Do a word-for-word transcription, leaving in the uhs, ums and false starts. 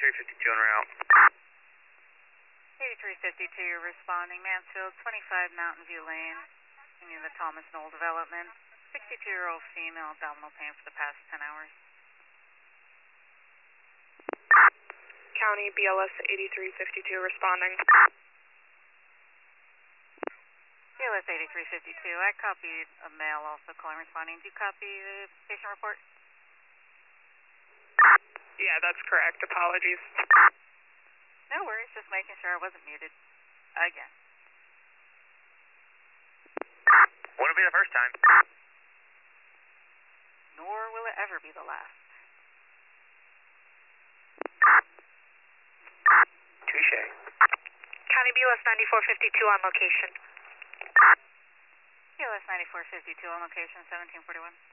eighty-three fifty-two en route. eighty-three fifty-two, you're responding. Mansfield, twenty-five Mountain View Lane, in the Thomas Knoll development. sixty-two-year-old female, abdominal pain for the past ten hours. County B L S eighty-three fifty-two responding. B L S eighty-three fifty-two, I copied a male also calling responding. Do you copy the patient report? Yeah, that's correct. Apologies. No worries, just making sure I wasn't muted. Again. Wouldn't be the first time. Nor will it ever be the last. Touche. County B L S ninety-four fifty-two on location. B L S ninety-four fifty-two on location, seventeen forty-one.